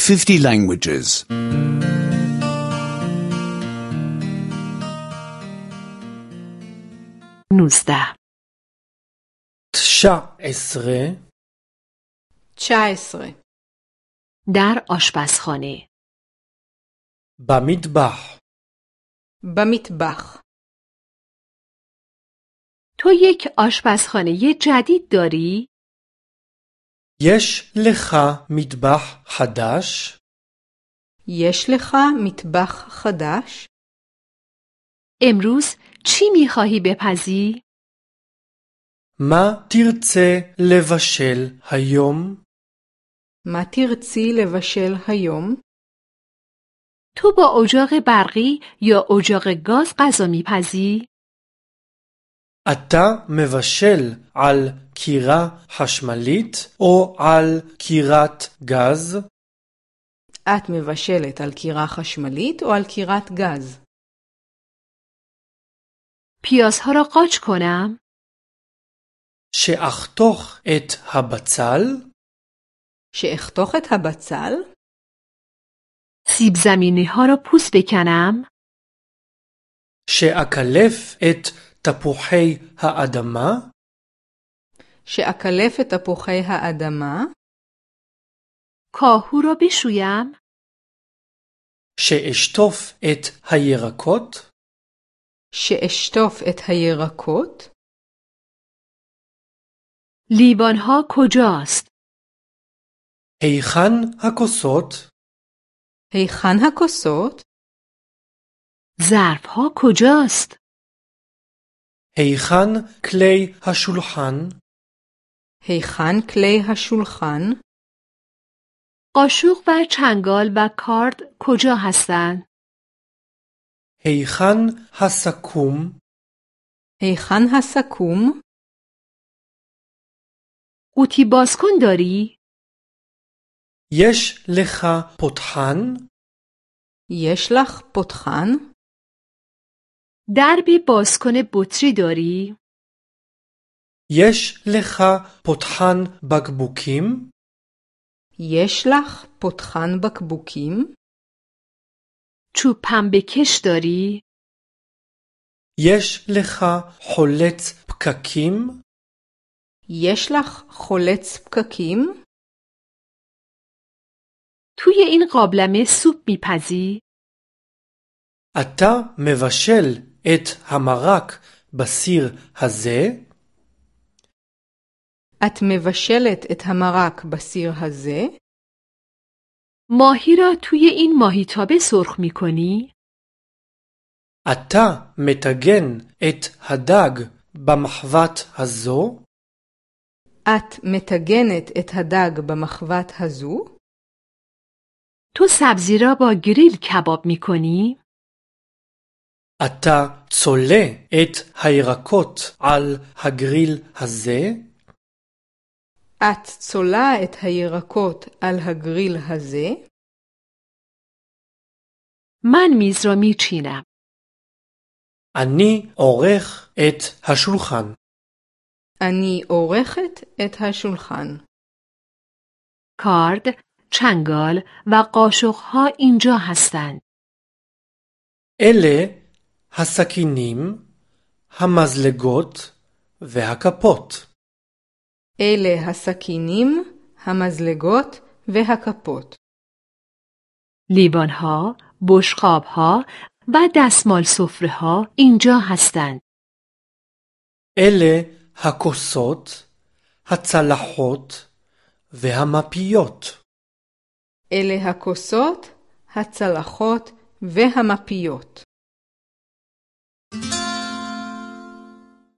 50 languages. 19 19 در آشپزخانه במטבח تو یک آشپزخانه جدید داری؟ יש לך מטבח חדש? יש לך מטבח חדש? امروز چی می‌خواهی بپزی؟ מה תרצה לבשל היום? מה תרצי לבשל היום? تو با اجاق برقی یا اجاق گاز غذا می‌پزی؟ אתה מבשל על קירה חשמלית או על קירת גז? את מבשלת על קירה חשמלית או על קירת גז? پیازها را قاچ کنم؟ שאחתוך את הבצל? שאחתוך את הבצל? سیب زمینی ها را پوست بکنم؟ שאקלף את תפוחי האדמה? שאקלף את תפוחי האדמה? کاهو را بشویم؟ שאשטוף את הירקות? שאשטוף את הירקות? لیوان ها کجاست؟ היכן הכוסות? היכן הכוסות? ظرف ها کجاست؟ היכן כלי השולחן? היכן כלי השולחן? قاشق و چنگال و کارد کجا هستند؟ היכן הסכו"ם? היכן הסכו"ם? قوطی بازکن داری؟ יש לך פותחן? יש לך פותחן? درب بازکن بطری داری؟ יש לך פותחן בקבוקים? יש לך פותחן בקבוקים? چوب پنبه کش داری؟ יש לך חולץ פקקים? יש לך חולץ פקקים? توی این قابلمه سوپ میپزی؟ אתה מבשל את המרק בסיר הזה? את מבשלת את המרק בסיר הזה? ماهی را توی این ماهیتابه سرخ میکنی؟ אתה מטגן את הדג במחבת הזו? את מטגנת את הדג במחבת הזו? تو سبزی را با گریل کباب میکنی؟ אתה צולה את הירקות על הגריל הזה? את צולה את הירקות על הגריל הזה? من میز را میچینم. אני עורך את השולחן. אני עורכת את השולחן. کارد، چنگال و قاشقها اینجا هستند. אלה הסכינים, המזלגות והכפות. אלה הסכינים, המזלגות והכפות. لیوانها، بشقابها و دستمال سفره‌ها اینجا هستند. אלה הכוסות, הצלחות והמפיות. אלה הכוסות, הצלחות והמפיות.